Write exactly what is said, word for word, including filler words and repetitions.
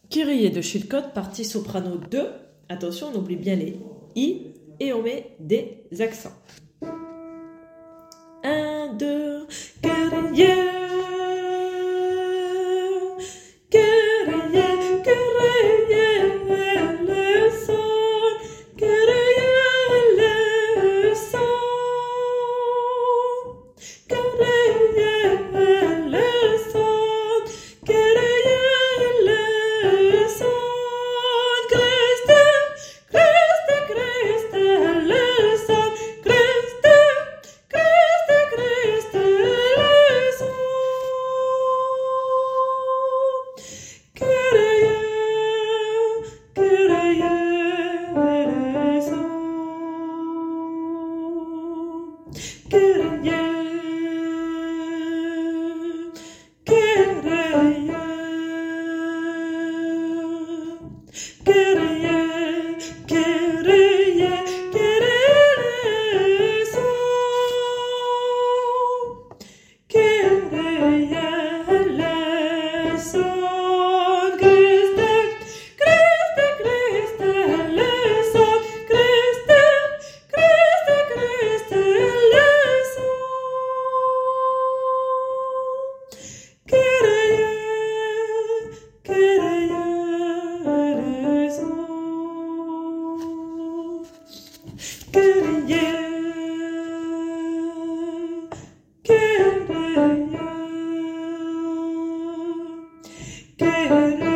Kyrie de Chilcot, partie soprano deux. Attention, on oublie bien les I et on met des accents. Un, deux, Kyrie, Kyrie, Kyrie, le son, Kyrie, le son, Kyrie, le son, Kyrie, le son, Christ, Christ, Christ, le son, Christ, Christ, Christ, le son, Kyrie, Kyrie, le son, Kyrie, Kyrie, Kyrie, Kyrie, Kyrie, son, Kyrie, le son, Christ, Christ, Christ, le son, Christ, Christ, Christ, le son, Kyrie, Kyrie, le son, Kyrie, Kyrie, Kyrie.